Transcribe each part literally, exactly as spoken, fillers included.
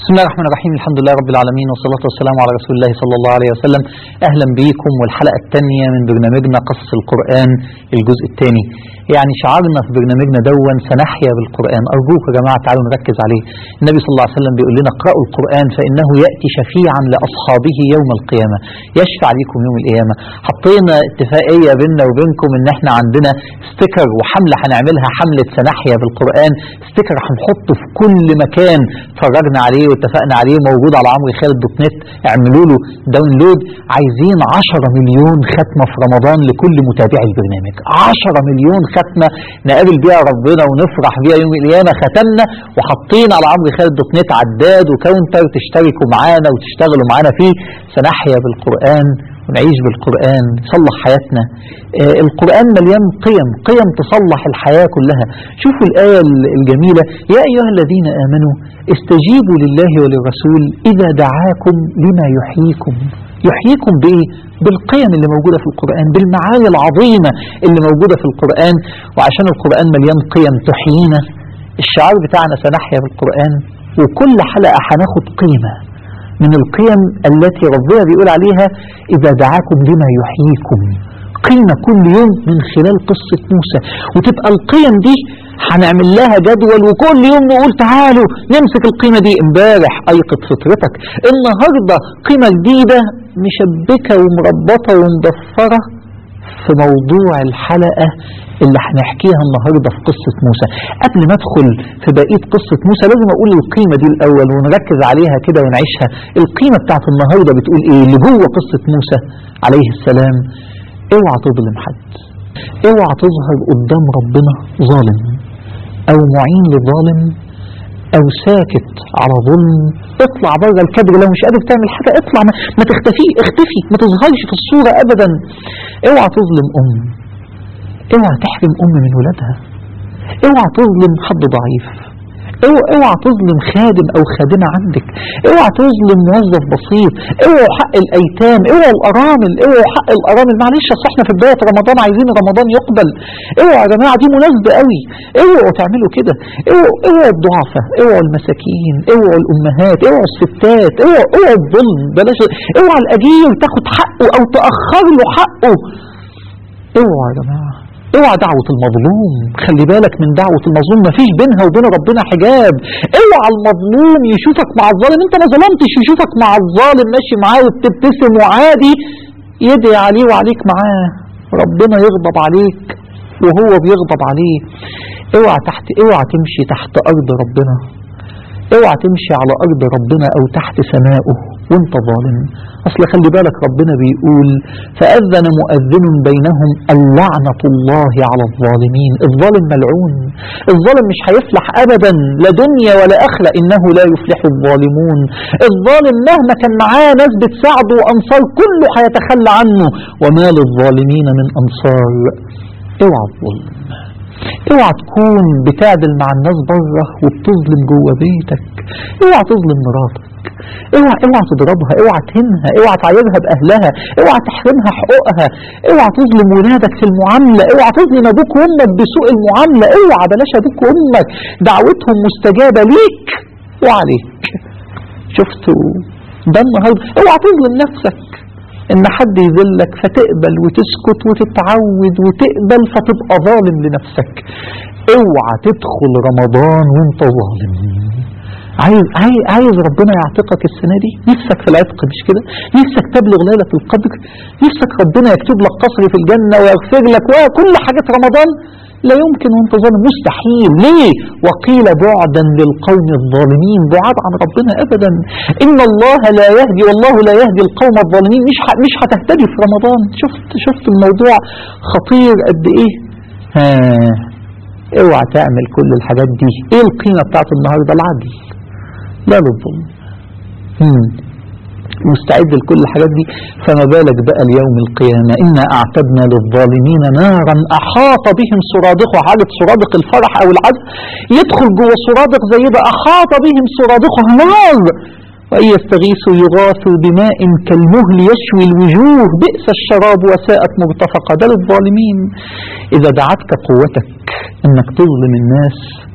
بسم الله الرحمن الرحيم. الحمد لله رب العالمين، والصلاة والسلام على رسول الله صلى الله عليه وسلم. أهلا بكم والحلقة الثانية من برنامجنا قصص القرآن الجزء الثاني. يعني شعارنا في برنامجنا دون سنحيا بالقرآن. أرجوك يا جماعة تعالوا نركز عليه. النبي صلى الله عليه وسلم بيقول لنا اقرأوا القرآن فإنه يأتي شفيعا لأصحابه يوم القيامة، يشفع لكم يوم القيامة. حطينا اتفاقية بيننا وبينكم إن احنا عندنا ستيكر وحملة هنعملها، حملة سنحيا بالقرآن. ستيكر هنحطه في كل مكان اتفرجنا عليه واتفقنا عليه، موجود على عمرو خالد دوت نت، اعملوا له داونلود. عايزين عشرة مليون ختمة في رمضان لكل متابعي البرنامج، عشرة مليون ختمة نقابل بيها ربنا ونفرح بيها يوم القيامة. ختمنا وحاطين على عمرو خالد دوت نت عداد وكاونتر تشتركوا معانا وتشتغلوا معانا فيه. سنحيا بالقرآن ونعيش بالقرآن، صلح حياتنا. آه القرآن مليان قيم، قيم تصلح الحياة كلها. شوفوا الآية الجميلة: يا أيها الذين آمنوا استجيبوا لله وللرسول إذا دعاكم لما يحييكم. يحييكم بإيه؟ بالقيم اللي موجودة في القرآن، بالمعاني العظيمة اللي موجودة في القرآن. وعشان القرآن مليان قيم تحيينا، الشعار بتاعنا سنحيا بالقرآن، وكل حلقة هناخد قيمة من القيم التي ربنا بيقول عليها إذا دعاكم لما يحييكم. قيمة كل يوم من خلال قصة موسى، وتبقى القيم دي هنعمل لها جدول، وكل يوم نقول تعالوا نمسك القيمة دي. امبارح أيقظ فطرتك، النهاردة قيمة جديدة مشبكة ومربطة ومضفرة في موضوع الحلقة اللي هنحكيها النهاردة في قصة موسى. قبل ما ادخل في بقية قصة موسى لازم اقول القيمة دي الاول ونركز عليها كده ونعيشها. القيمة بتاعت النهاردة بتقول ايه اللي جوه قصة موسى عليه السلام؟ اوعى تظلم حد، اوعى تظهر قدام ربنا ظالم او معين لظالم او ساكت على ظلم. اطلع بره الكادر، لو مش قادر تعمل حاجة اطلع، ما, ما تختفي، اختفي، ما تظهرش في الصورة ابدا. اوعى تظلم ام، اوعى تحرم ام من ولادها، اوعى تظلم حد ضعيف، اوعى تظلم خادم او خادمة عندك، اوعى تظلم موظف بسيط، اوعى حق الايتام، اوعى الارامل، اوعى حق الارامل. معلش اصل احنا في بداية رمضان عايزين رمضان يقبل. اوعى يا جماعة، دي مناسبة قوي، اوعوا تعملوا كده. اوعوا اوعوا الضعفاء، اوعوا المساكين، اوعوا الامهات، اوعوا الستات، اوعوا اوعوا الظلم، بلاش. اوعى الاجير تاخد حقه او تاخر له حقه. اوعى يا جماعة، اوعى دعوة المظلوم، خلي بالك من دعوة المظلوم، مفيش بينها وبين ربنا حجاب. اوعى المظلوم يشوفك مع الظالم، انت ما ظلمتش، يشوفك مع الظالم ماشي معاه وبتبتسم وعادي، يدعي عليه وعليك معاه، ربنا يغضب عليك وهو بيغضب عليه. اوعى تحت اوعى تمشي تحت ارض ربنا، اوعى تمشي على ارض ربنا او تحت سمائه وانت ظالم. اصل خلي بالك ربنا بيقول: فأذن مؤذن بينهم اللعنة الله على الظالمين. الظالم ملعون، الظالم مش هيفلح ابدا، لا دنيا ولا اخرة، انه لا يفلح الظالمون. الظالم مهما كان معاه ناس بتساعده وانصار كله هيتخلى عنه، وما للظالمين من انصار. اوعى الظلم، اوعى تكون بتعدل مع الناس بره وبتظلم جوه بيتك. اوعى تظلم مراتك، اوعى اوعى تضربها، اوعى تهنها، اوعى تعايرها باهلها، اوعى تحرمها حقوقها، اوعى تظلم ولادك في المعامله، اوعى تظلم ابوك وامك بسوء المعامله. اوعى، بلاش ابوك وامك، دعوتهم مستجابه ليك وعليك. شفتوا ده النهارده؟ اوعى تظلم نفسك، ان حد يذلك فتقبل وتسكت وتتعود وتقبل فتبقى ظالم لنفسك. اوعى تدخل رمضان وانت ظالم. عايز عايز ربنا يعتقك السنة دي؟ نفسك في العتق مش كده؟ نفسك تبلغ ليلة القدر؟ نفسك ربنا يكتب لك قصر في الجنة ويغفر لك وكل حاجة في رمضان؟ لا يمكن وانت ظالم، مستحيل. ليه؟ وقيل بعدا للقوم الظالمين، بعاد عن ربنا ابدا. ان الله لا يهدي، والله لا يهدي القوم الظالمين. مش مش هتهتدي في رمضان. شفت شفت الموضوع خطير قد ايه؟ ها، اوعى تعمل كل الحاجات دي. ايه القيمة بتاعت النهاردة؟ العدل لا للظلم. امم مستعد لكل الحاجات دي، فما بالك بقى اليوم القيامة. إنا أعتدنا للظالمين نارا أحاط بهم سرادقها. حالة سرادق الفرح أو العزم، يدخل جوه سرادق زي ده، أحاط بهم سرادقها نار، وإن يستغيثوا يغاثوا بماء كالمهل يشوي الوجوه بئس الشراب وساءت مرتفقة. ده للظالمين. إذا دعتك قوتك إنك تظلم الناس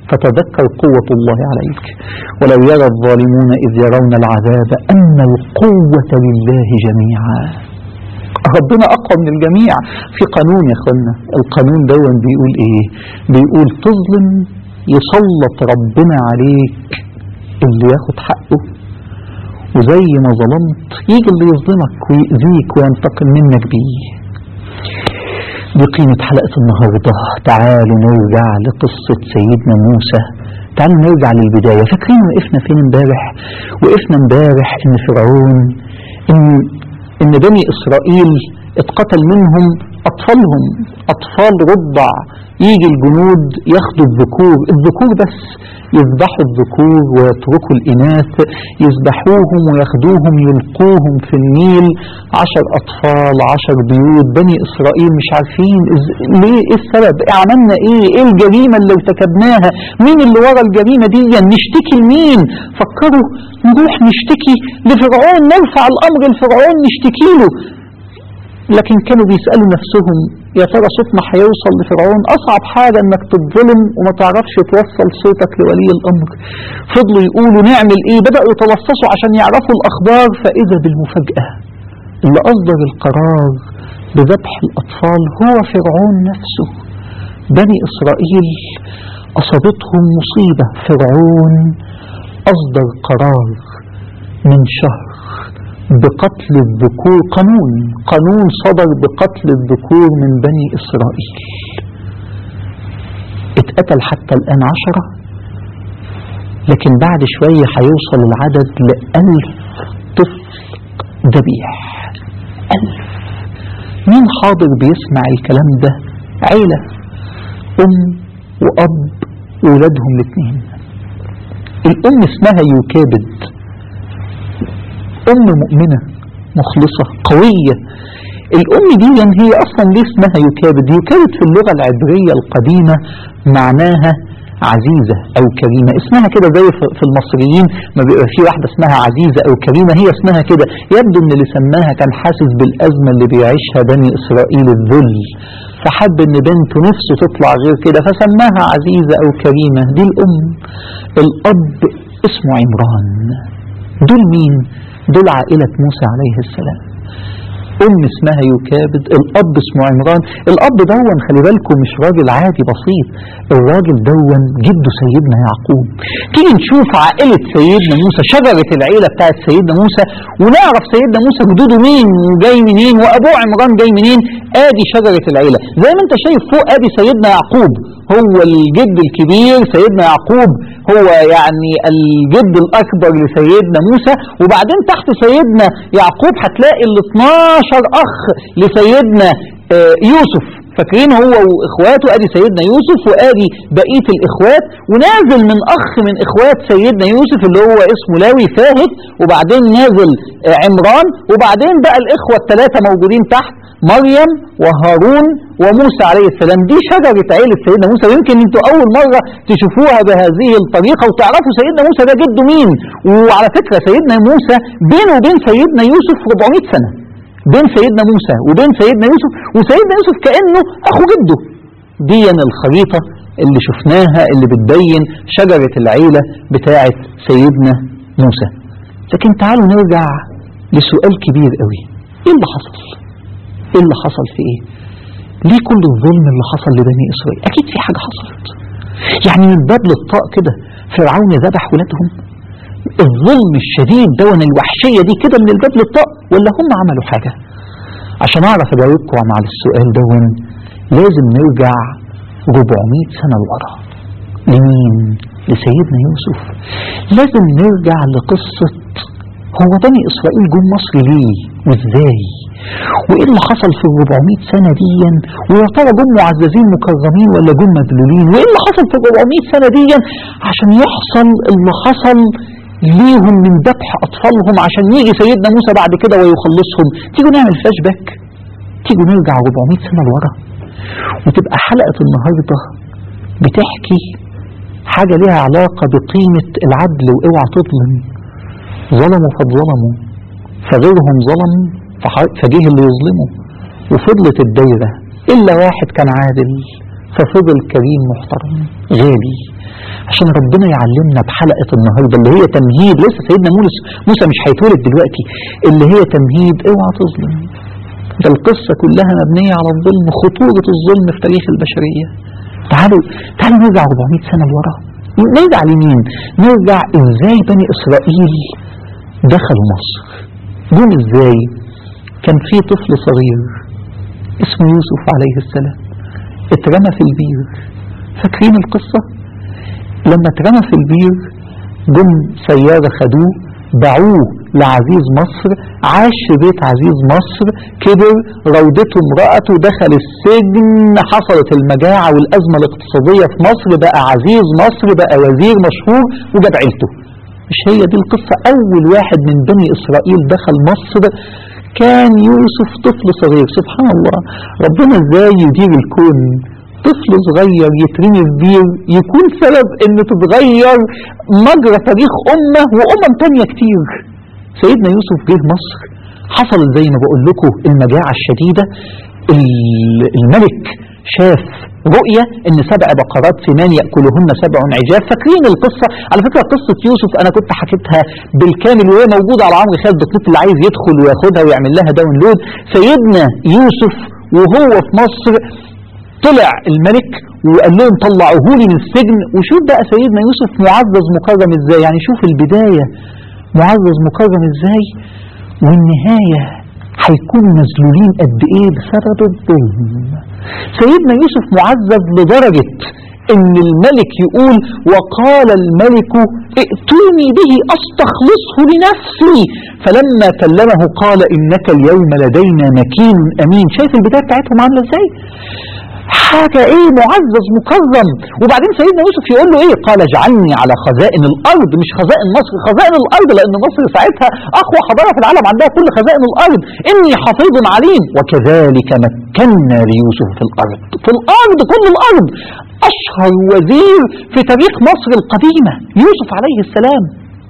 فتذكر قوة الله عليك. ولو يرى الظالمون إذ يرون العذاب أن القوة لله جميعا. ربنا أقوى من الجميع. في قانون يا أخوانا، القانون دون بيقول إيه؟ بيقول تظلم يسلط ربنا عليك اللي ياخد حقه، وزي ما ظلمت يجي اللي يظلمك ويأذيك وينتقم منك بيه. دي قيمة حلقة النهاردة. تعالوا نرجع لقصة سيدنا موسى. تعالوا نرجع للبداية. فاكرين وقفنا فين امبارح؟ وقفنا امبارح ان فرعون ان ان بني اسرائيل اتقتل منهم اطفالهم، اطفال رضع. يجي الجنود ياخدوا الذكور الذكور بس، يذبحوا الذكور ويتركوا الإناث، يذبحوهم وياخدوهم يلقوهم في النيل. عشر أطفال، عشر بيوت. بني إسرائيل مش عارفين ليه، إيه السبب، عملنا إيه، إيه الجريمة اللي ارتكبناها، مين اللي ورا الجريمة دي، نشتكي لمين؟ فكروا نروح نشتكي لفرعون، نرفع الأمر لفرعون نشتكي له. لكن كانوا بيسألوا نفسهم يا ترى صوتنا هيوصل لفرعون؟ أصعب حاجة انك تتظلم وما تعرفش توصل صوتك لولي الأمر. فضلوا يقولوا نعمل ايه، بدأوا يتلصصوا عشان يعرفوا الأخبار. فإذا بالمفاجأة اللي أصدر القرار بذبح الأطفال هو فرعون نفسه. بني إسرائيل أصابتهم مصيبة. فرعون أصدر قرار من شهر بقتل الذكور، قانون قانون صدر بقتل الذكور من بني إسرائيل. اتقتل حتى الآن عشرة، لكن بعد شوية هيوصل العدد لألف طفل ذبيح. ألف. مين حاضر بيسمع الكلام ده؟ عيلة، أم وأب وولادهم الاثنين. الأم اسمها يوكابد، أم مؤمنة مخلصة قوية. الأم دي هي أصلا ليه اسمها يوكابد؟ يوكابد في اللغة العبرية القديمة معناها عزيزة أو كريمة. اسمها كده زي في المصريين ما بيبقى في واحدة اسمها عزيزة أو كريمة، هي اسمها كده. يبدو ان اللي سماها كان حاسس بالأزمة اللي بيعيشها بني إسرائيل، الذل، فحب ان بنته نفسه تطلع غير كده فسماها عزيزة أو كريمة. دي الأم. الأب اسمه عمران. دول مين؟ دول عائلة موسى عليه السلام. أم اسمها يوكابد، الأب اسمه عمران. الأب دون خلي بالكم مش راجل عادي بسيط، الراجل دون جده سيدنا يعقوب. تيجي نشوف عائلة سيدنا موسى، شجرة العيلة بتاعت سيدنا موسى، ونعرف سيدنا موسى جدوده مين وجاي منين وأبوه عمران جاي منين. آدي شجرة العيلة زي ما انت شايف فوق. آدي سيدنا يعقوب هو الجد الكبير، سيدنا يعقوب هو يعني الجد الأكبر لسيدنا موسى. وبعدين تحت سيدنا يعقوب هتلاقي ال اثناشر أخ لسيدنا يوسف، فاكرين هو وإخواته. آدي سيدنا يوسف وآدي بقية الإخوات، ونازل من أخ من إخوات سيدنا يوسف اللي هو اسمه لاوي فاهد، وبعدين نازل عمران، وبعدين بقى الإخوة الثلاثة موجودين تحت، مريم وهارون وموسى عليه السلام. دي شجرة عيلة سيدنا موسى، ويمكن انتوا أول مرة تشوفوها بهذه الطريقة وتعرفوا سيدنا موسى ده جده مين. وعلى فكرة سيدنا موسى بينه وبين سيدنا يوسف أربعمائة سنة، بين سيدنا موسى وبين سيدنا يوسف، وسيدنا يوسف كأنه أخو جده. دي الخريطة اللي شفناها اللي بتبين شجرة العيلة بتاعة سيدنا موسى. لكن تعالوا نرجع لسؤال كبير قوي. ايه اللي حصل؟ ايه اللي حصل في ايه؟ ليه كل الظلم اللي حصل لبني اسرائيل؟ اكيد في حاجة حصلت. يعني من باب للطاق كده فرعون ذبح ولادهم؟ الظلم الشديد دون الوحشية دي كده من الباب للطاق، ولا هم عملوا حاجة؟ عشان اعرف اجاوبكم على السؤال دون لازم نرجع أربعمائة سنة لورا. لمين؟ لسيدنا يوسف. لازم نرجع لقصة هو بني إسرائيل جم مصر ليه وإزاي، وإيه اللي حصل في أربعمائة سنة دي، ويا ترى جم معززين مكرمين ولا جم مذلولين، وإيه اللي حصل في أربعمائة سنة دي عشان يحصل اللي حصل ليهم من ذبح أطفالهم، عشان يجي سيدنا موسى بعد كده ويخلصهم. تيجوا نعمل فلاش باك، تيجوا نرجع أربعمائة سنة لورا، وتبقى حلقة النهاردة بتحكي حاجة لها علاقة بقيمة العدل. واوعى تظلم. ظلموا فظلموا، فغيرهم ظلم فجيه اللي يظلمه، وفضلت الدايرة. إلا واحد كان عادل ففضل كريم محترم غالي. عشان ربنا يعلمنا بحلقة النهاردة اللي هي تمهيد، لسه سيدنا موسى موسى مش هيتولد دلوقتي، اللي هي تمهيد اوعى تظلم. ده القصة كلها مبنية على الظلم، خطورة الظلم في تاريخ البشرية. تعالوا تعالوا نرجع أربعمائة سنة لورا. نرجع لمين؟ نرجع ازاي بني اسرائيل دخلوا مصر. جم ازاي؟ كان في طفل صغير اسمه يوسف عليه السلام اترمى في البير. فاكرين القصة؟ لما اترمى في البير جم سيارة خدوه باعوه لعزيز مصر، عاش في بيت عزيز مصر، كبر، روضته امرأته، دخل السجن، حصلت المجاعة والأزمة الاقتصادية في مصر، بقى عزيز مصر، بقى وزير مشهور وجاب عيلته. مش هي دي القصة؟ أول واحد من بني إسرائيل دخل مصر كان يوسف طفل صغير. سبحان الله، ربنا ازاي يدير الكون. طفل صغير يترمي في بير يكون سبب ان تتغير مجرى تاريخ امه وامم تانية كتير. سيدنا يوسف جه مصر، حصل زي ما بقول لكم المجاعة الشديدة. الملك شاف رؤية ان سبع بقرات سمان يأكلهن سبع عجاف. فاكرين القصة؟ على فكرة قصة يوسف انا كنت حكيتها بالكامل وهي موجودة على عمرو خالد دوت نت اللي عايز يدخل وياخدها ويعمل لها داونلود. سيدنا يوسف وهو في مصر طلع الملك وقال لهم طلعوه لي من السجن. وشوف بقى سيدنا يوسف معزز مكرم ازاي، يعني شوف البداية معزز مكرم ازاي، والنهاية هيكونوا مذلولين قد ايه بسبب الظلم. سيدنا يوسف معزز لدرجة ان الملك يقول وقال الملك ائتوني به استخلصه لنفسي، فلما كلمه قال انك اليوم لدينا مكين امين. شايف البداية بتاعتهم عاملة ازاي؟ حاجة ايه، معزز مكرم. وبعدين سيدنا يوسف يقول له ايه؟ قال اجعلني على خزائن الارض، مش خزائن مصر، خزائن الارض، لان مصر ساعتها اقوى حضارة في العالم عندها كل خزائن الارض. اني حفيظ عليم وكذلك مكنا ليوسف في الارض. في الارض، كل الارض. اشهر وزير في تاريخ مصر القديمة يوسف عليه السلام.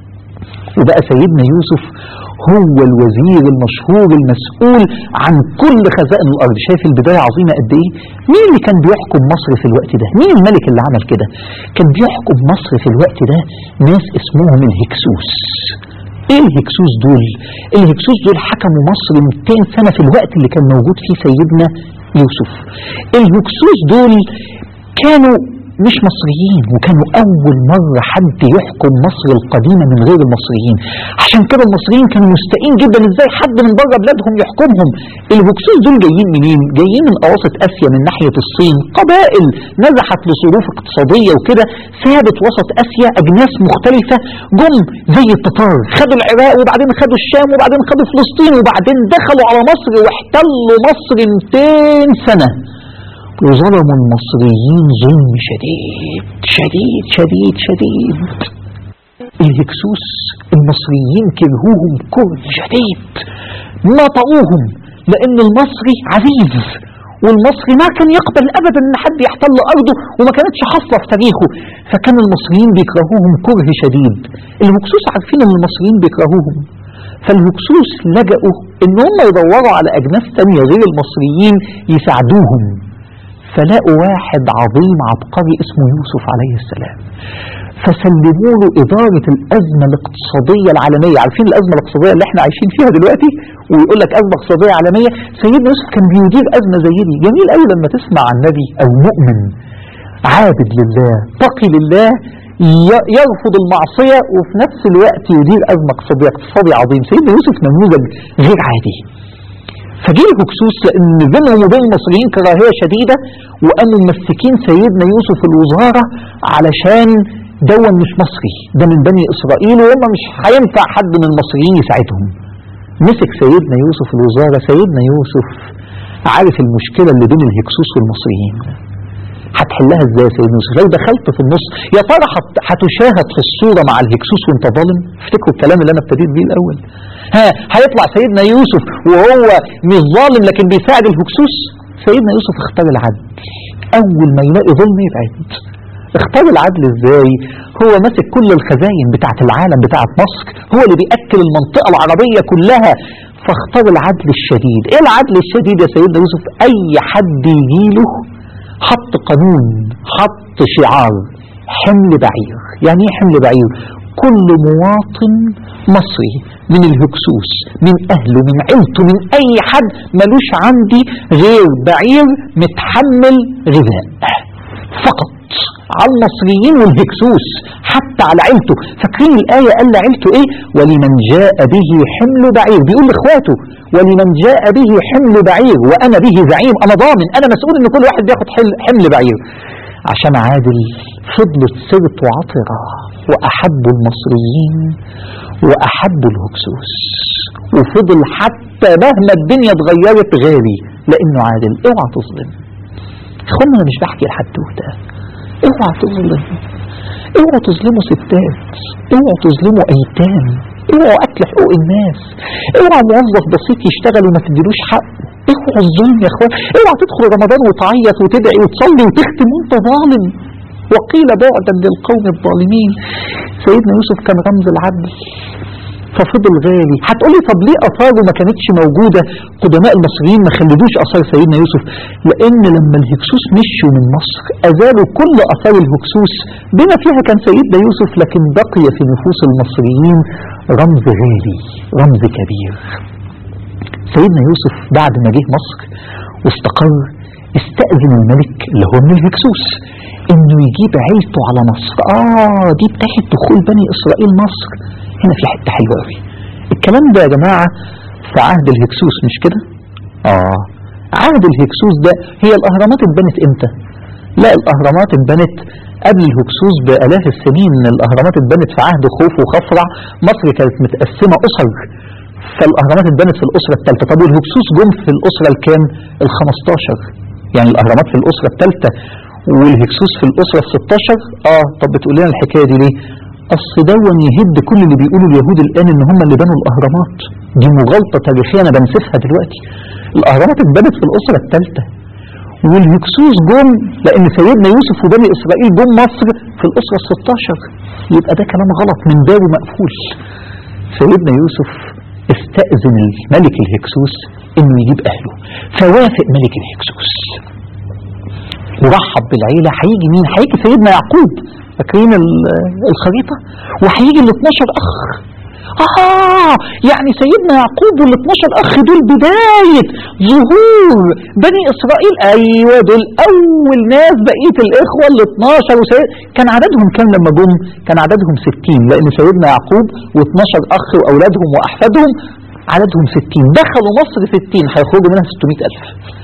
وبقى سيدنا يوسف هو الوزير المشهور المسؤول عن كل خزائن الارض. شايف البداية عظيمة قد ايه؟ مين اللي كان بيحكم مصر في الوقت ده؟ مين الملك اللي عمل كده؟ كان بيحكم مصر في الوقت ده ناس اسمهم الهكسوس. ايه الهكسوس دول؟ الهكسوس دول حكموا مصر مئتين سنة في الوقت اللي كان موجود فيه سيدنا يوسف. الهكسوس دول كانوا مش مصريين، وكانوا أول مرة حد يحكم مصر القديمة من غير المصريين. عشان كده المصريين كانوا مستائين جدا ازاي حد من بره بلادهم يحكمهم. الهكسوس دول جايين منين؟ جايين من أواسط آسيا، من ناحية الصين. قبائل نزحت لظروف اقتصادية وكده، سابت وسط آسيا أجناس مختلفة، جم زي التتار، خدوا العراق وبعدين خدوا الشام وبعدين خدوا فلسطين وبعدين دخلوا على مصر واحتلوا مصر مئتين سنة. وظلموا المصريين ظلم شديد شديد شديد شديد. الهكسوس المصريين كرهوهم كره شديد، نطقوهم، لان المصري عزيز، والمصري ما كان يقبل ابدا ان حد يحتل ارضه، وما كانتش حاصله في تاريخه، فكان المصريين بيكرهوهم كره شديد. الهكسوس عارفين ان المصريين بيكرهوهم، فالهكسوس لجأوا ان هم يدوروا على اجناس تانية غير المصريين يساعدوهم. فلاقوا واحد عظيم عبقري اسمه يوسف عليه السلام، فسلموا له إدارة الأزمة الاقتصادية العالمية. عارفين الأزمة الاقتصادية اللي احنا عايشين فيها دلوقتي؟ ويقول لك أزمة اقتصادية عالمية. سيدنا يوسف كان بيدير أزمة زي دي. جميل قوي لما تسمع عن نبي أو مؤمن عابد لله تقي لله يرفض المعصية وفي نفس الوقت يدير أزمة اقتصادية اقتصادي عظيم. سيدنا يوسف نموذج غير عادي. فجه الهكسوس لان بينهم وبين المصريين كراهيه شديده، وقاموا ممسكين سيدنا يوسف الوزاره علشان دون مش مصري، ده من بني اسرائيل وهم مش هينفع حد من المصريين يساعدهم. مسك سيدنا يوسف الوزاره. سيدنا يوسف عارف المشكله اللي بين الهكسوس والمصريين، هتحلها ازاي يا سيدنا يوسف؟ لو دخلت في النص يا ترى هتشاهد في الصوره مع الهكسوس وانت ظالم؟ افتكروا الكلام اللي انا ابتديت بيه الاول. ها هيطلع سيدنا يوسف وهو مش ظالم لكن بيساعد الهكسوس؟ سيدنا يوسف اختار العدل. اول ما يلاقي ظلم يبعد. اختار العدل ازاي؟ هو ماسك كل الخزاين بتاعت العالم بتاعت مصر، هو اللي بيأكل المنطقة العربية كلها، فاختار العدل الشديد. ايه العدل الشديد يا سيدنا يوسف؟ اي حد يجيله حط قانون، حط شعار حمل بعير. يعني ايه حمل بعير؟ كل مواطن مصري من الهكسوس، من اهله، من عيلته، من اي حد ملوش عندي غير بعير متحمل غذاء فقط، على المصريين والهكسوس، حتى على عيلته. فاكرين الآية قال لعيلته ايه؟ ولمن جاء به حمل بعير، بيقول لاخواته ولمن جاء به حمل بعير وانا به زعيم، انا ضامن، انا مسؤول ان كل واحد بياخد حمل بعير. عشان عادل فضلت سرت وعطرة، واحبوا المصريين واحبوا الهكسوس، وفضل حتى مهما الدنيا اتغيرت غالي لانه عادل. اوعى تظلم اخوانا، انا مش بحكي لحدوته، اوعى تظلم، اوعى تظلموا ستات، اوعى تظلموا ايتام، اوعى اكل حقوق الناس، اوعى موظف بسيط يشتغل وما تديلوش حق، اوعى الظلم يا اخوان، اوعى تدخل رمضان وتعيط وتدعي وتصلي وتختم وانت ظالم. وقيل بعدا للقوم الظالمين. سيدنا يوسف كان رمز العدل ففضل غالي. هتقولي طب ليه اثاره ما كانتش موجوده؟ قدماء المصريين ما خلدوش اثار سيدنا يوسف، لان لما الهكسوس مشوا من مصر ازالوا كل اثار الهكسوس بما فيها كان سيدنا يوسف، لكن بقي في نفوس المصريين رمز غالي، رمز كبير. سيدنا يوسف بعد ما جه مصر واستقر استأذن الملك اللي هو من الهكسوس انه يجيب عيلته على مصر. اه دي بتاعت دخول بني اسرائيل مصر. هنا في حته حلوه قوي. الكلام ده يا جماعه في عهد الهكسوس مش كده؟ اه عهد الهكسوس ده. هي الاهرامات اتبنت امتى؟ لا الاهرامات اتبنت قبل الهكسوس بالاف السنين. الاهرامات اتبنت في عهد خوف وخفرع. مصر كانت متقسمه اسر، فالاهرامات اتبنت في الاسره الثالثه. طب والهكسوس جم في الاسره الكام؟ الخمستاشر. يعني الاهرامات في الاسره الثالثه والهكسوس في الاسره الستاشر. اه طب بتقول لنا الحكايه دي ليه؟ اصل دون يهد كل اللي بيقولوا اليهود الان ان هم اللي بنوا الاهرامات. دي مغالطه تاريخيه انا بنسفها دلوقتي. الاهرامات اتبنت في الاسره الثالثه والهكسوس جم لان سيدنا يوسف وبني اسرائيل جم مصر في الاسره الستاشر. يبقى ده كلام غلط من باب مقفول. سيدنا يوسف استأذن الملك الهكسوس انه يجيب اهله، فوافق ملك الهكسوس ورحب بالعيله. هيجي مين؟ هيجي سيدنا يعقوب، فاكرين الخريطه؟ وهيجي ال اتناشر اخ. اه يعني سيدنا يعقوب وال اتناشر اخ دول بدايه ظهور بني اسرائيل. ايوه دول اول ناس. بقيه الاخوه ال اتناشر وسيد... كان عددهم كام لما جم؟ كان عددهم ستين، لان سيدنا يعقوب و اتناشر اخ واولادهم واحفادهم عددهم ستين. دخلوا مصر ستين، هيخرجوا منها ستمائة الف.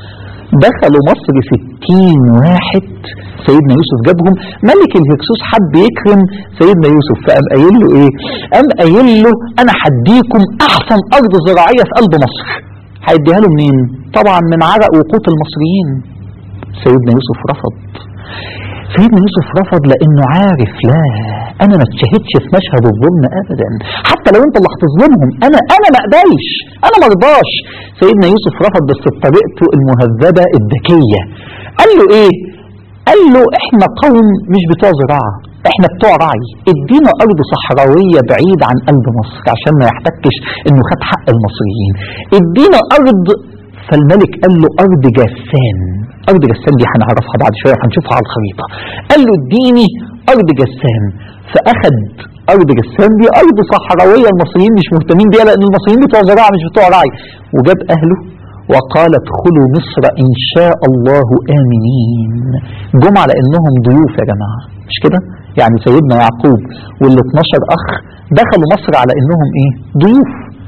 دخلوا مصر ستين واحد. سيدنا يوسف جابهم. ملك الهكسوس حب يكرم سيدنا يوسف، فقام قايل له ايه؟ قام قايل له انا هديكم احسن ارض زراعيه في قلب مصر. هيديها له منين؟ طبعا من عرق وقوت المصريين. سيدنا يوسف رفض. سيدنا يوسف رفض لانه عارف لا انا ما اتشهدش في مشهد الظلم ابدا، حتى لو انت اللي هتظلمهم انا انا ما اقبلش، انا ما ارضاش. سيدنا يوسف رفض بس بطريقته المهذبه الذكيه. قال له ايه؟ قال له احنا قوم مش بتوع زراعه، احنا بتوع رعي. ادينا ارض صحراويه بعيد عن قلب مصر عشان ما يحتكش انه خد حق المصريين. ادينا ارض. فالملك قال له ارض جسان. ارض جسان دي هنعرفها بعد شويه، هنشوفها على الخريطه. قال له اديني ارض جسان. فاخد ارض جسان دي ارض صحراويه المصريين مش مهتمين بيها لان المصريين بتوع زراعه مش بتوع رعي. وجاب اهله وقال ادخلوا مصر ان شاء الله امنين. جم على انهم ضيوف يا جماعه مش كده؟ يعني سيدنا يعقوب وال اتناشر اخ دخلوا مصر على انهم ايه؟ ضيوف.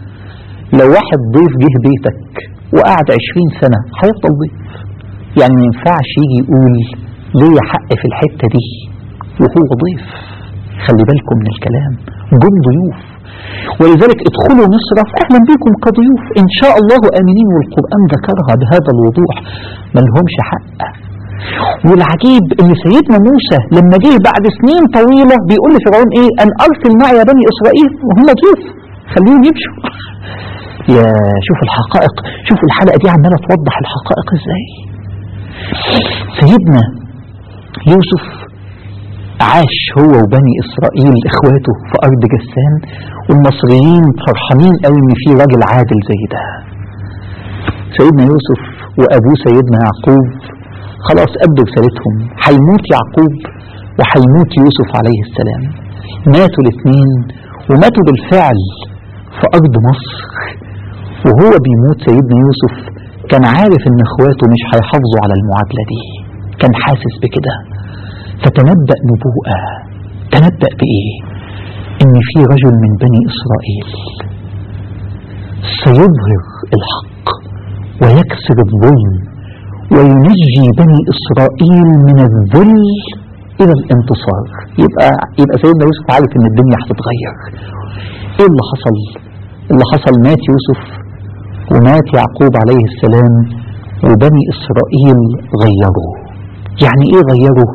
لو واحد ضيف جه بيتك وقعد عشرين سنه هيفضل ضيف. يعني ما ينفعش يجي يقول ليه حق في الحته دي وهو ضيف. خلي بالكم من الكلام، جم ضيوف. ولذلك ادخلوا مصر فاهلا بكم كضيوف ان شاء الله امنين. والقران ذكرها بهذا الوضوح، ما لهمش حق. والعجيب ان سيدنا موسى لما جه بعد سنين طويله بيقول لفرعون ايه؟ ان ارسل معي بني اسرائيل وهم ضيوف، خليهم يمشوا. يا شوف الحقائق، شوف الحلقه دي عماله توضح الحقائق ازاي. سيدنا يوسف عاش هو وبني اسرائيل اخواته في ارض جسان، والمصريين فرحانين قوي ان في راجل عادل زي ده. سيدنا يوسف وابوه سيدنا يعقوب خلاص أدوا رسالتهم، هيموت يعقوب وهيموت يوسف عليه السلام. ماتوا الاثنين، وماتوا بالفعل في أرض مصر. وهو بيموت سيدنا يوسف كان عارف ان اخواته مش هيحافظوا على المعادلة دي، كان حاسس بكده، فتنبأ نبوءة. تنبأ بإيه؟ ان في رجل من بني إسرائيل سيظهر الحق ويكسر الظلم وينجي بني إسرائيل من الذل إلى الانتصار. يبقى يبقى سيدنا يوسف عارف ان الدنيا هتتغير. ايه اللي حصل؟ اللي حصل مات يوسف ومات يعقوب عليه السلام، وبني إسرائيل غيروا. يعني ايه غيروا؟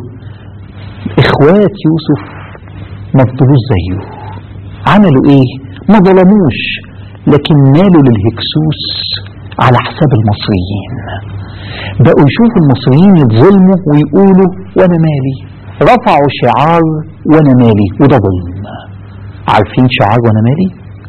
اخوات يوسف ما فضلوش زيه. عملوا ايه؟ ما ظلموش، لكن مالوا للهكسوس على حساب المصريين. بقوا يشوفوا المصريين يتظلموا ويقولوا وانا مالي، رفعوا شعار وانا مالي، وده ظلم. عارفين شعار وانا مالي؟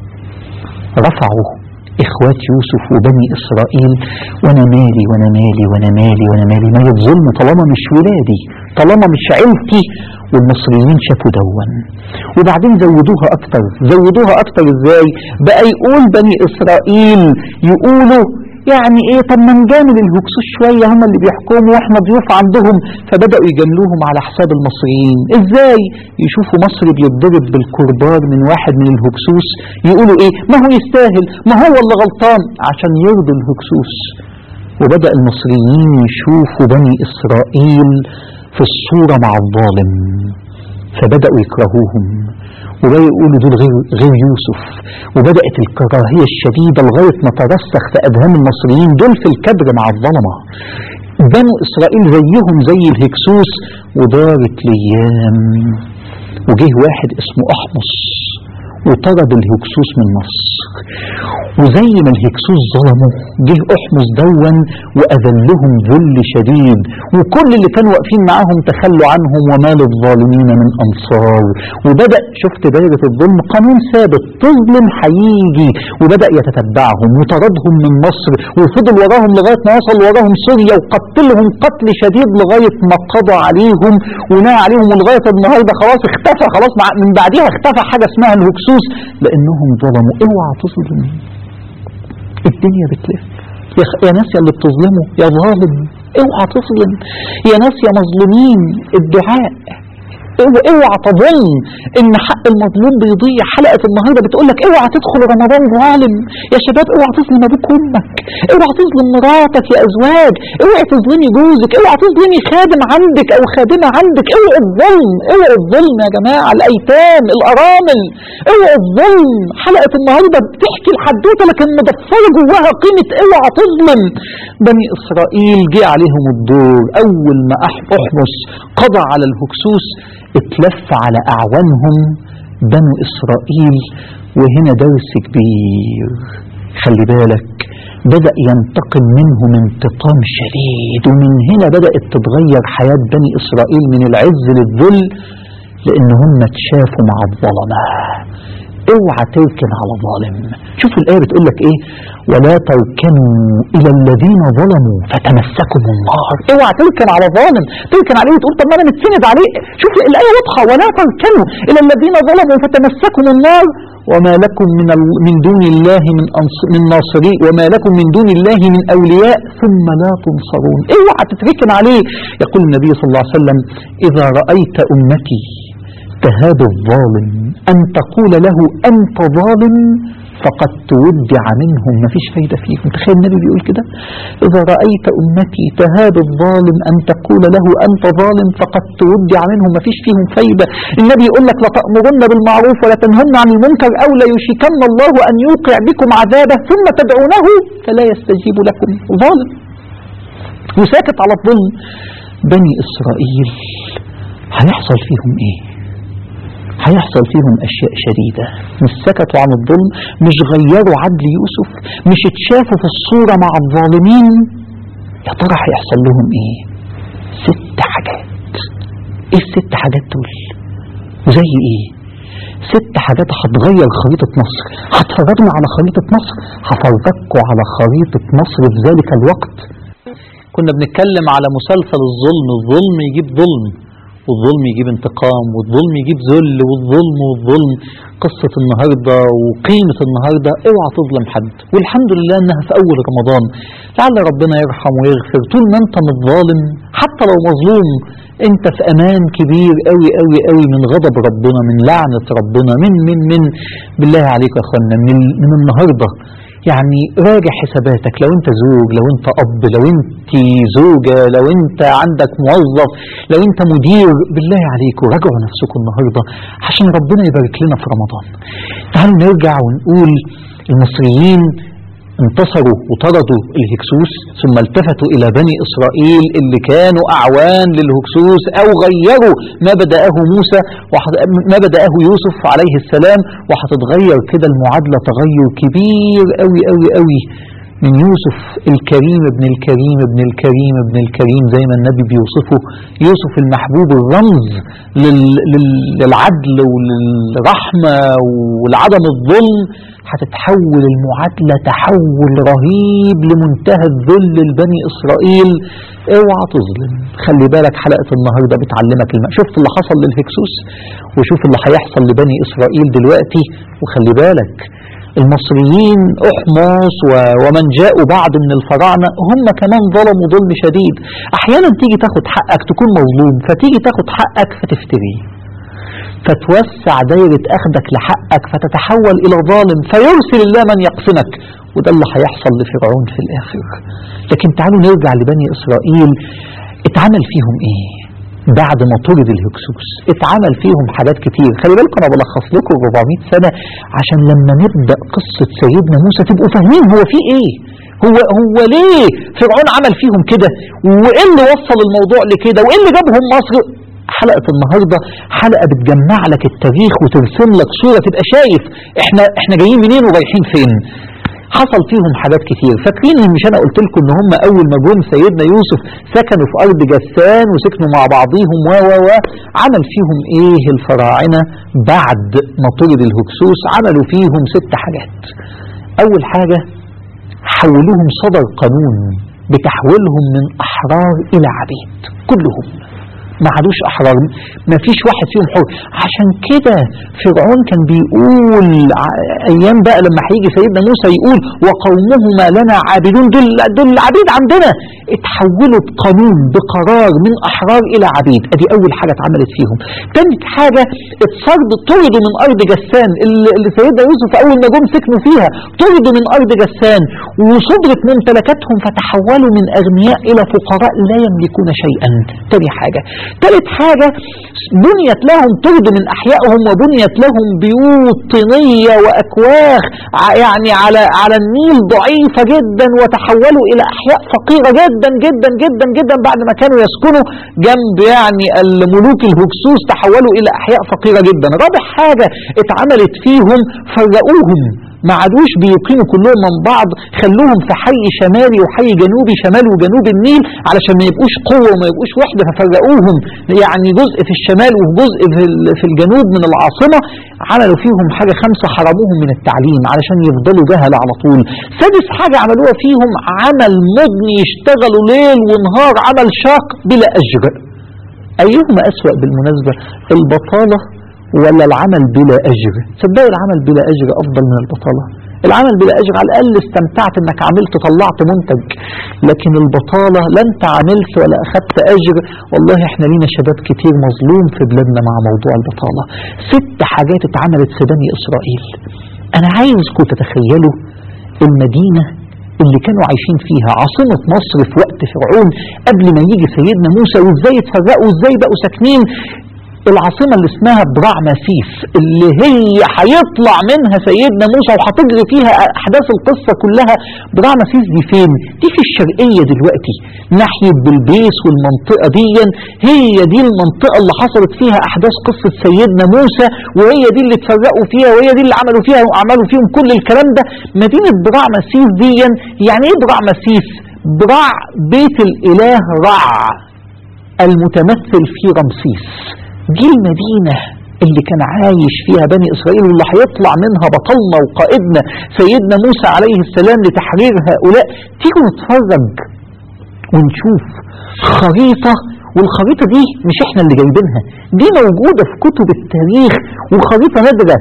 رفعوا اخوات يوسف وبني اسرائيل وانا مالي وانا مالي وانا مالي وانا مالي، ما يتظلموا طالما مش ولادي، طالما مش عيلتي. والمصريين شافوا دون، وبعدين زودوها اكتر. زودوها اكتر ازاي؟ بقى يقول بني اسرائيل يقولوا يعني ايه، طب ما نجامل الهكسوس شويه، هم اللي بيحكموا واحنا ضيوف عندهم. فبداوا يجاملوهم على حساب المصريين. ازاي؟ يشوفوا مصر بيتضرب بالكرباج من واحد من الهكسوس، يقولوا ايه، ما هو يستاهل، ما هو اللي غلطان، عشان يرضوا الهكسوس. وبدا المصريين يشوفوا بني اسرائيل في الصوره مع الظالم، فبداوا يكرهوهم وبدأوا يقولوا دول غير, غير يوسف. وبدأت الكراهية الشديدة لغاية ما ترسخ في أذهان المصريين، دول في الكدر مع الظلمة، بنو إسرائيل زيهم زي الهكسوس. ودارت الأيام وجه واحد اسمه أحمس وطرد الهكسوس من مصر. وزي ما الهكسوس ظلموا، جه أحمس دون وأذلهم ذل شديد، وكل اللي كانوا واقفين معاهم تخلوا عنهم، وما للظالمين من أنصار. وبدأ، شفت دائرة الظلم، قانون ثابت، تظلم هيجي. وبدأ يتتبعهم وطردهم من مصر، وفضل وراهم لغاية ما وصل وراهم سوريا، وقتلهم قتل شديد لغاية ما قضى عليهم ونهى عليهم. ولغاية النهاردة خلاص اختفى، خلاص من بعدها اختفى حاجة اسمها الهكسوس، لانهم ظلموا. اوعى تظلم، الدنيا بتلف. يا, خ... يا ناس يا اللي بتظلموا يا ظالم، اوعى تظلم. يا ناس يا مظلومين، الدعاء. اوعى تظن ان حق المظلوم بيضيع. حلقة النهاردة بتقولك اوعى تدخل رمضان ظالم. يا شباب اوعى تظلم ابوك وامك، اوعى تظلم مراتك يا ازواج، اوعى تظلمي جوزك، اوعى تظلمي خادم عندك او خادمة عندك. اوعى الظلم، اوعى الظلم يا جماعة، الايتام، الارامل، اوعى الظلم. حلقة النهاردة بتحكي الحدوتة لكن مدفرة جواها قيمة اوعى تظلم. بني اسرائيل جه عليهم الدور. اول ما احمس قضى على الهكسوس، اتلف على أعوانهم بنو إسرائيل. وهنا درس كبير، خلي بالك، بدأ ينتقم منهم انتقام شديد. ومن هنا بدأت تتغير حياة بني إسرائيل من العز للذل، لأن هم اتشافوا مع الظلمة. اوعى تركن على ظالم. شوف الآية بتقول لك ايه، ولا تركنوا إلى الذين ظلموا فتمسكم النار. اوعى تركن على ظالم، تركن عليه وتقول طب ما انا متسند عليه. شوف الآية واضحة، ولا تركنوا إلى الذين ظلموا فتمسكم النار وما لكم من من دون الله من من ناصرين، وما لكم من دون الله من أولياء ثم لا تنصرون. اوعى تتركن عليه. يقول النبي صلى الله عليه وسلم إذا رأيت أمتي تهاب الظالم أن تقول له أنت ظالم فقد تودع منهم، ما فيش فايدة فيهم. تخيل النبي بيقول كده، إذا رأيت أمتي تهاب الظالم أن تقول له أنت ظالم فقد تودع منهم، ما فيش فيهم فايدة. النبي يقول لك لتأمرن بالمعروف ولا تنهن عن المنكر أو لا يشيكن الله أن يوقع بكم عذابه ثم تدعونه فلا يستجيب لكم. ظالم وساكت على الظلم. بني إسرائيل هيحصل فيهم إيه؟ هيحصل فيهم أشياء شديدة. مش سكتوا عن الظلم، مش غيروا عدل يوسف، مش اتشافوا في الصورة مع الظالمين. يا ترى هيحصل لهم ايه؟ ست حاجات. ايه الست حاجات دول؟ زي ايه؟ ست حاجات هتغير خريطة مصر. هتفرجنا على خريطة مصر؟ هفرجكوا على خريطة مصر في ذلك الوقت كنا بنتكلم على مسلسل الظلم، الظلم يجيب ظلم، والظلم يجيب انتقام، والظلم يجيب ذل، والظلم والظلم. قصة النهاردة وقيمة النهاردة، اوعى تظلم حد، والحمد لله انها في اول رمضان، لعل ربنا يرحم ويغفر. طول ما انت مش ظالم حتى لو مظلوم، انت في امان كبير قوي قوي قوي من غضب ربنا، من لعنة ربنا، من من من بالله عليك يا اخوانا، من, من النهاردة يعني راجع حساباتك. لو انت زوج، لو انت اب، لو انت زوجة، لو انت عندك موظف، لو انت مدير، بالله عليكم راجعوا نفسكم النهاردة عشان ربنا يبارك لنا في رمضان. تعالوا نرجع ونقول المصريين انتصروا وطردوا الهكسوس، ثم التفتوا إلى بني إسرائيل اللي كانوا أعوان للهكسوس أو غيروا ما بدأه موسى ما بدأه يوسف عليه السلام، وهتتغير كده المعادلة تغير كبير قوي قوي قوي من يوسف الكريم ابن الكريم ابن الكريم ابن الكريم زي ما النبي بيوصفه، يوسف المحبوب الرمز للعدل وللرحمة ولعدم الظلم. هتتحول المعادلة تحول رهيب لمنتهى الذل لبني إسرائيل. اوعى تظلم، خلي بالك حلقة النهاردة بتعلمك الماء. شفت اللي حصل للهكسوس وشوف اللي هيحصل لبني إسرائيل دلوقتي، وخلي بالك المصريين أحمص ومن جاءوا بعد من الفراعنة هم كمان ظلموا ظلم شديد. أحيانا تيجي تاخد حقك تكون مظلوم، فتيجي تاخد حقك فتفتري، فتوسع دايرة أخذك لحقك فتتحول إلى ظالم، فيرسل الله من يقسمك، وده اللي هيحصل لفرعون في الآخر. لكن تعالوا نرجع لبني إسرائيل، اتعمل فيهم إيه بعد ما طرد الهكسوس؟ اتعمل فيهم حاجات كتير. خلي بالكم انا بلخص لكم أربعمائة سنة عشان لما نبدأ قصة سيدنا موسى تبقوا فاهمين هو في ايه، هو هو ليه فرعون عمل فيهم كده، وايه اللي وصل الموضوع لكده، وايه اللي جابهم مصر. حلقة النهاردة حلقة بتجمع لك التاريخ وترسم لك صورة، تبقى شايف احنا احنا جايين منين ورايحين فين. حصل فيهم حاجات كتير. فاكرين مش انا قلت لكم ان هم اول ما جم سيدنا يوسف سكنوا في ارض جسان وسكنوا مع بعضيهم و و و عمل فيهم ايه الفراعنة بعد ما طرد الهكسوس؟ عملوا فيهم ست حاجات. اول حاجة حولوهم، صدر قانون بتحويلهم من احرار الى عبيد كلهم، ما عادوش احرار، ما فيش واحد فيهم حر. عشان كده فرعون كان بيقول ايام بقى لما هيجي سيدنا موسى يقول وقومهما لنا عابدون، دول دول العبيد عندنا. اتحولوا بقانون بقرار من احرار الى عبيد. ادي اول حاجه اتعملت فيهم. تاني حاجه اتصرد طردوا من ارض جسان اللي سيدنا يوسف اول ما جم سكنوا فيها، طردوا من ارض جسان وصدرت ممتلكاتهم، فتحولوا من اغنياء الى فقراء لا يملكون شيئا. تاني حاجه. ثالث حاجة بنيت لهم، طرد من أحيائهم وبنيت لهم بيوت طينية وأكواخ يعني على على النيل ضعيفة جدا، وتحولوا إلى أحياء فقيرة جدا جدا جدا جدا. بعد ما كانوا يسكنوا جنب يعني الملوك الهكسوس تحولوا إلى أحياء فقيرة جدا. رابع حاجة اتعملت فيهم فرقوهم، ما عادوش بيقيموا كلهم من بعض، خلوهم في حي شمالي وحي جنوبي، شمال وجنوب النيل علشان ما يبقوش قوة وما يبقوش وحدة، ففرقوهم يعني جزء في الشمال وجزء في الجنوب من العاصمة. عملوا فيهم حاجة خمسة، حرموهم من التعليم علشان يفضلوا جهل على طول. سادس حاجة عملوها فيهم عمل مضني، يشتغلوا ليل ونهار، عمل شاق بلا أجر. أيهما أسوأ بالمناسبة، البطالة ولا العمل بلا أجر؟ صدقوا العمل بلا أجر أفضل من البطالة. العمل بلا أجر على الأقل استمتعت إنك عملت طلعت منتج، لكن البطالة لا أنت عملت ولا أخذت أجر. والله إحنا لينا شباب كتير مظلوم في بلادنا مع موضوع البطالة. ست حاجات اتعملت في بني إسرائيل. أنا عايزكم تتخيلوا المدينة اللي كانوا عايشين فيها، عاصمة مصر في وقت فرعون قبل ما يجي سيدنا موسى، وإزاي اتفرقوا وإزاي بقوا ساكنين. العاصمة اللي اسمها برعمسيس اللي هي هيطلع منها سيدنا موسى وهتجري فيها أحداث القصة كلها. برعمسيس دي فين؟ دي في الشرقية دلوقتي ناحية بلبيس والمنطقة دي، هي دي المنطقة اللي حصلت فيها أحداث قصة سيدنا موسى، وهي دي اللي اتفرقوا فيها، وهي دي اللي عملوا فيها وعملوا فيهم كل الكلام ده. مدينة برعمسيس دي يعني ايه برعمسيس؟ برع بيت الإله رع المتمثل في رمسيس. دي المدينة اللي كان عايش فيها بني إسرائيل، واللي هيطلع منها بطلنا وقائدنا سيدنا موسى عليه السلام لتحرير هؤلاء. تيجوا نتفرج ونشوف خريطة، والخريطة دي مش احنا اللي جايبينها، دي موجودة في كتب التاريخ، وخريطة نادرة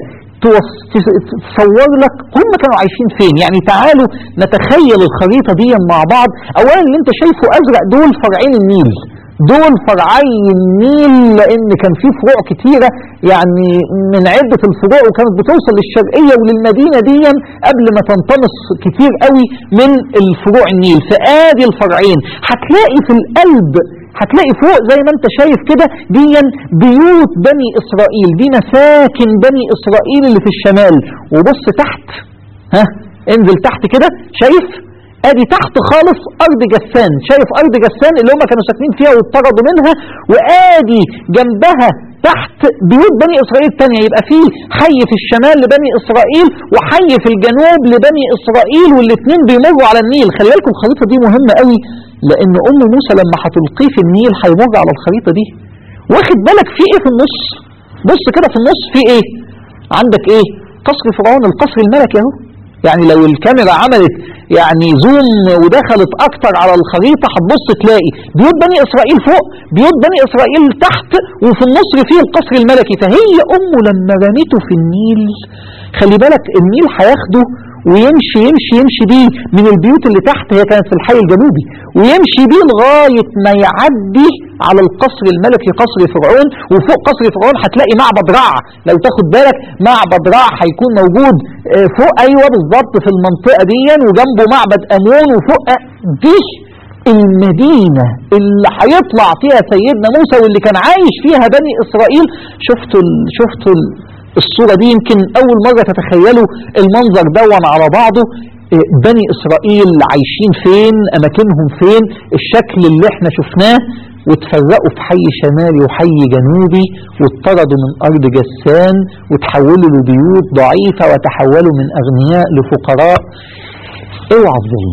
تصور لك هم كانوا عايشين فين. يعني تعالوا نتخيل الخريطة دي مع بعض. اولا اللي انت شايفه ازرق دول فرعين النيل، دول فرعي النيل، لان كان في فروع كتيرة يعني من عدة الفروع، وكانت بتوصل للشرقية وللمدينة دي قبل ما تنطمس كتير قوي من الفروع النيل. فآدي الفرعين هتلاقي في القلب، هتلاقي فوق زي ما انت شايف كده دي بيوت بني اسرائيل، دي مساكن بني اسرائيل اللي في الشمال. وبص تحت، ها انزل تحت كده، شايف ادي تحت خالص ارض جسان، شايف ارض جسان اللي هم كانوا ساكنين فيها واتطردوا منها، وادي جنبها تحت بيوت بني اسرائيل الثانيه. يبقى فيه حي في الشمال لبني اسرائيل وحي في الجنوب لبني اسرائيل، والاثنين بيمروا على النيل. خلي بالكم الخريطه دي مهمه قوي، لان ام موسى لما هتلقيه في النيل هيمر على الخريطه دي. واخد بالك في ايه في النص؟ بص كده في النص في ايه؟ عندك ايه؟ قصر فرعون، القصر الملكي اهو. يعني لو الكاميرا عملت يعني زوم ودخلت اكتر على الخريطة هتبص تلاقي بيوت بني اسرائيل فوق، بيوت بني اسرائيل تحت، وفي النص فيه القصر الملكي. فهي امه لما رميته في النيل، خلي بالك النيل هياخده ويمشي يمشي يمشي بيه من البيوت اللي تحت، هي كانت في الحي الجنوبي، ويمشي بيه لغاية ما يعدي على القصر الملكي قصر فرعون. وفوق قصر فرعون هتلاقي معبد رع، لو تاخد بالك معبد رع هيكون موجود فوق، ايوه بالظبط في المنطقة دي، وجنبه معبد امون، وفوق دي المدينة اللي هيطلع فيها سيدنا موسى واللي كان عايش فيها بني اسرائيل. شفتوا ال... شفتوا ال... الصورة دي يمكن أول مرة تتخيلوا المنظر دون على بعضه. بني إسرائيل عايشين فين، أماكنهم فين، الشكل اللي احنا شفناه، وتفرقوا في حي شمالي وحي جنوبي، واتطردوا من أرض جسان، وتحولوا لبيوت ضعيفة، وتحولوا من أغنياء لفقراء. اوعى الظلم،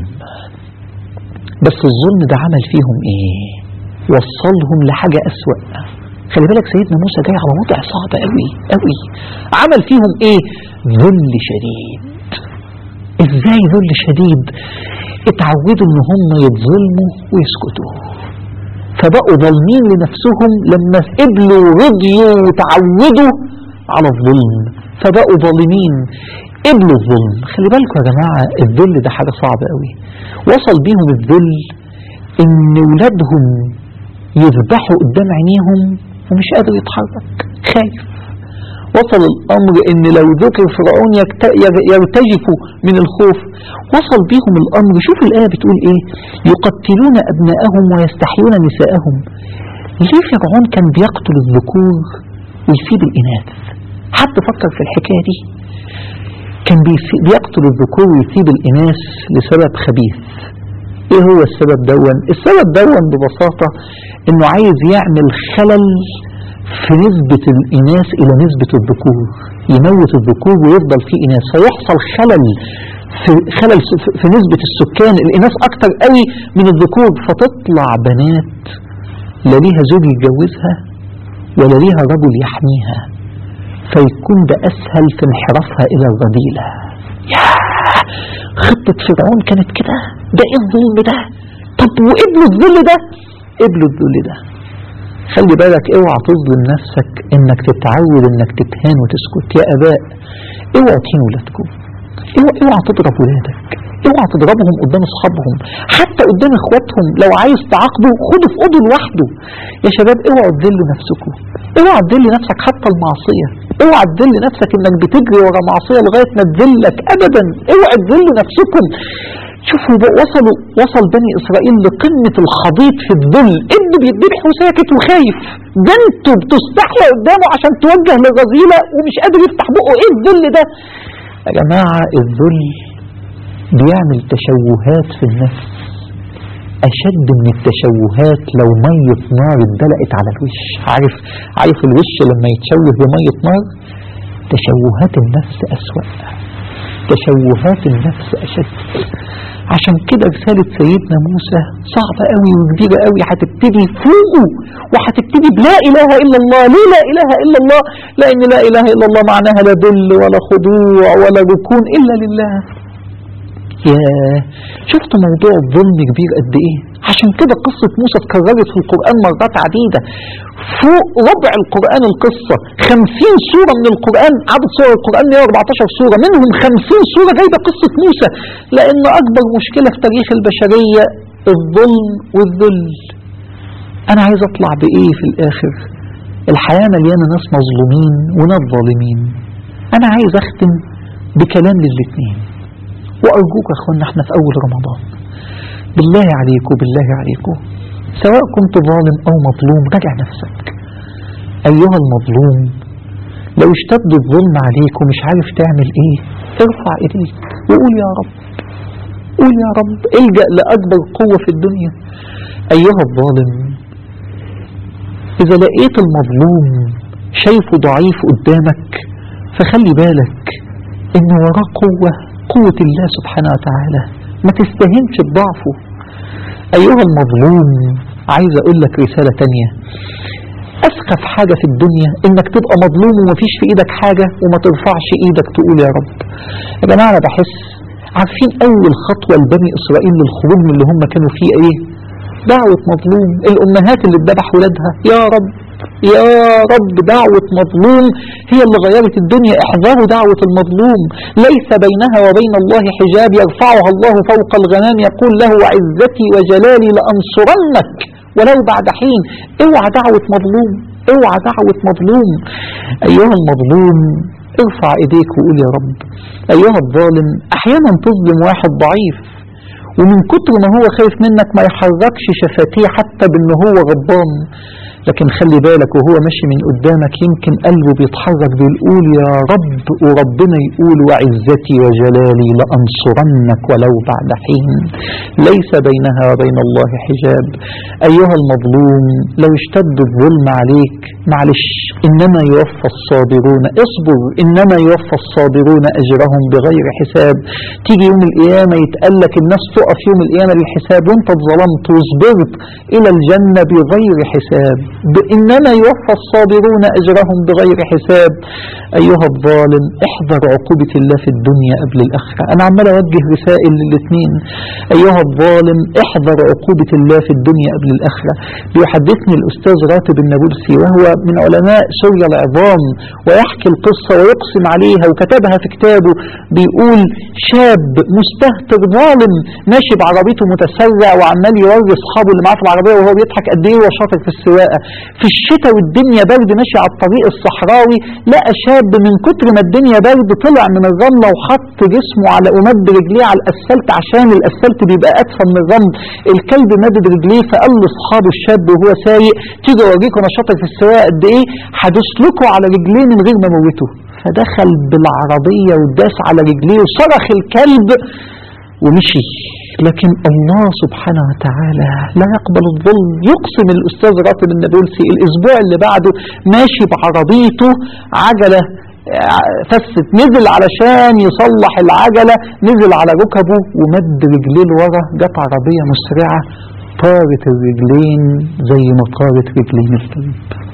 بس الظلم ده عمل فيهم ايه؟ وصلهم لحاجة أسوأ. خلي بالك سيدنا موسى جاي على وضع صعب قوي قوي. عمل فيهم ايه؟ ذل شديد. ازاي ذل شديد؟ اتعودوا ان هم يتظلموا ويسكتوا، فبقوا ظالمين لنفسهم. لما قبلوا ورضيوا وتعودوا على الظلم فبقوا ظالمين، قبلوا الظلم. خلي بالكم يا جماعة الذل ده حاجة صعبة قوي. وصل بيهم الذل ان ولادهم يذبحوا قدام عينيهم ومش قادر يتحرك، خايف. وصل الأمر إن لو ذكر فرعون يرتجفوا من الخوف. وصل بيهم الأمر، شوف الآية بتقول إيه؟ يقتلون أبناءهم ويستحيون نساءهم. ليه فرعون كان بيقتل الذكور ويسيب الإناث؟ حد فكر في الحكاية دي؟ كان بيقتل الذكور ويسيب الإناث لسبب خبيث. ايه هو السبب دون؟ السبب دون ببساطة انه عايز يعمل خلل في نسبة الاناث الى نسبة الذكور، يموت الذكور ويفضل فيه اناث، فيحصل خلل في خلل في نسبة السكان، الاناث اكتر قوي من الذكور، فتطلع بنات لا ليها زوج يتجوزها ولا ليها رجل يحميها، فيكون ده اسهل في انحرافها الى الرذيلة. خطة فرعون كانت كده. ده ايه الظلم ده؟ طب وقبلوا الذل ده؟ قبلوا الذل ده. خلي بالك اوعى تظلم نفسك انك تتعود انك تتهان وتسكت. يا اباء اوعى تهين ولادكم، اوعى, اوعى تضرب ولادك، اوعى تضربهم قدام اصحابهم، حتى قدام اخواتهم. لو عايز تعاقبه خده في اوضه لوحده. يا شباب اوعوا تذلوا نفسكم، اوعى تذل نفسك حتى المعصية، اوعى تذل نفسك انك بتجري ورا معصية لغاية ما تذلك ابدا. اوعى تذلوا نفسكم. شوفوا وصلوا وصل بني اسرائيل لقمة الحضيض في الذل. ابنه بيذبح وساكت وخايف، بنته بتستحيا قدامه عشان توجه للرذيلة ومش قادر يفتح بقه. ايه الذل ده يا جماعة؟ الذل بيعمل تشوهات في النفس أشد من التشوهات لو مية نار اتدلقت على الوش. عارف عارف الوش لما يتشوه بمية نار؟ تشوهات النفس أسوأ، تشوهات النفس أشد. عشان كده رسالة سيدنا موسى صعبة قوي وكبيرة قوي. هتبتدي فوقه وهتبتدي بلا إله إلا الله. ليه لا إله إلا الله؟ لأن لا إله إلا الله معناها لا ذل ولا خضوع ولا ركون إلا لله. ياه، شفت موضوع الظلم كبير قد ايه؟ عشان كده قصة موسى اتكررت في القرآن مرات عديدة. فوق ربع القرآن القصة، خمسين سورة من القرآن، عدد سور القرآن مئة وأربعتاشر سورة، منهم خمسين سورة جايبة قصة موسى، لأن أكبر مشكلة في تاريخ البشرية الظلم والذل. أنا عايز أطلع بإيه في الآخر؟ الحياة مليانة ناس مظلومين وناس ظالمين. أنا عايز أختم بكلام للاتنين، وأرجوك يا أخوانا احنا في أول رمضان، بالله عليكم بالله عليكم سواء كنت ظالم أو مظلوم راجع نفسك. أيها المظلوم، لو اشتد الظلم عليك ومش عارف تعمل ايه، ارفع ايديك وقول يا رب، قول يا رب، الجأ لأكبر قوة في الدنيا. أيها الظالم، إذا لقيت المظلوم شايفه ضعيف قدامك، فخلي بالك إن وراه قوة، قوة الله سبحانه وتعالى، ما تستهنش بضعفه. أيها المظلوم، عايز أقول لك رسالة تانية، أسخف حاجة في الدنيا إنك تبقى مظلوم ومفيش في إيدك حاجة وما ترفعش إيدك تقول يا رب. يا جماعة أنا بحس، عارفين أول خطوة لبني إسرائيل للخروج من اللي هم كانوا فيه إيه؟ دعوة مظلوم. الأمهات اللي اتذبح ولادها، يا رب يا رب، دعوة مظلوم هي اللي غيرت الدنيا. احذروا دعوة المظلوم، ليس بينها وبين الله حجاب يرفعها الله فوق الغمام، يقول له وعزتي وجلالي لأنصرنك ولو بعد حين. اوعى دعوة مظلوم، اوعى دعوة مظلوم. أيها المظلوم، ارفع ايديك وقول يا رب. أيها الظالم، أحيانا تظلم واحد ضعيف ومن كتر ما هو خايف منك ما يحركش شفتيه حتى بأنه هو غضبان، لكن خلي بالك وهو ماشي من قدامك يمكن قلبه بيتحرك بيقول يا رب، وربنا يقول وعزتي وجلالي لأنصرنك ولو بعد حين. ليس بينها وبين الله حجاب. أيها المظلوم، لو اشتد الظلم عليك معلش، إنما يوفى الصابرون، اصبر، إنما يوفى الصابرون أجرهم بغير حساب. تيجي يوم القيامة يتقلك الناس تقف يوم القيامة للحساب وانت اتظلمت وصبرت إلى الجنة بغير حساب. إنما يوفى الصابرون أجرهم بغير حساب. أيها الظالم، احذر عقوبة الله في الدنيا قبل الآخرة. أنا عمال أوجه رسائل للاثنين. أيها الظالم، احذر عقوبة الله في الدنيا قبل الآخرة. بيحدثني الأستاذ راتب النابلسي وهو من علماء سوريا العظام، ويحكي القصة ويقسم عليها وكتبها في كتابه. بيقول شاب مستهتر ظالم ماشي بعربيته متسرع وعمال يوري أصحابه اللي معاه في العربية وهو بيضحك قد إيه هو شاطر في السواقة. في الشتاء والدنيا برد ماشي على الطريق الصحراوي، لقى شاب من كتر ما الدنيا برد طلع من الرملة وحط جسمه على ومد رجليه على الأسفلت عشان الأسفلت بيبقى أدفى من الرمل. الكلب مدد رجليه، فقال لاصحابه الشاب وهو سايق تيجي اوريكم انا شاطر في السواقه قد ايه، هدوسلكوا على رجليه من غير ما موته. فدخل بالعربيه وداس على رجليه وصرخ الكلب ومشي. لكن الله سبحانه وتعالى لا يقبل الظلم. يقسم الأستاذ راتب النابلسي الأسبوع اللي بعده ماشي بعربيته عجلة فست، نزل علشان يصلح العجلة، نزل على ركبه ومد رجليه لورا، جت عربية مسرعة طارت الرجلين زي ما طارت رجلين الكلب.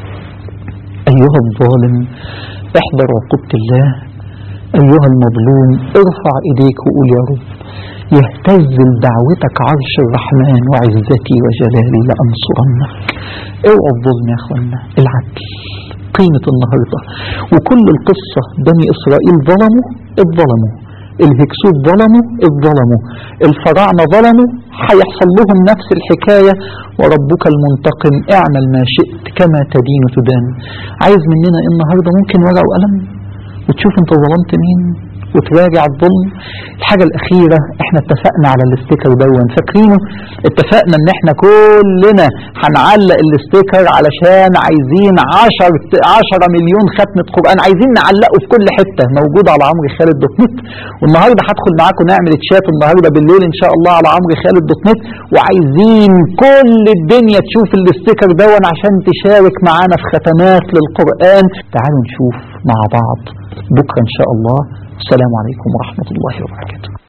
أيها الظالم، احذر عقوبة الله. أيها المظلوم، ارفع إيديك وقول يا رب. يهتز لدعوتك عرش الرحمن وعزتي وجلالي لأنصرنك. اوعى الظلم يا اخوانا، العدل قيمة النهاردة. وكل القصة بني إسرائيل ظلموا اتظلموا، الهكسوس ظلموا اتظلموا، الفراعنة ظلموا، هيحصل لهم نفس الحكاية. وربك المنتقم اعمل ما شئت كما تدين تدان. عايز مننا النهاردة ممكن ورقة وقلم وتشوف انت ظلمت مين وتراجع الظلم. الحاجة الأخيرة، احنا اتفقنا على الاستيكر دون، فاكرينه؟ اتفقنا ان احنا كلنا هنعلق الاستيكر علشان عايزين عشر عشرة مليون ختمة قرآن، عايزين نعلقه في كل حتة. موجود على عمرو خالد دوت نت. والنهاردة هدخل معاكم نعمل تشات النهاردة بالليل ان شاء الله على عمرو خالد دوت نت، وعايزين كل الدنيا تشوف الاستيكر دون عشان تشارك معانا في ختمات للقرآن. تعالوا نشوف مع بعض بكرة ان شاء الله. السلام عليكم ورحمة الله وبركاته.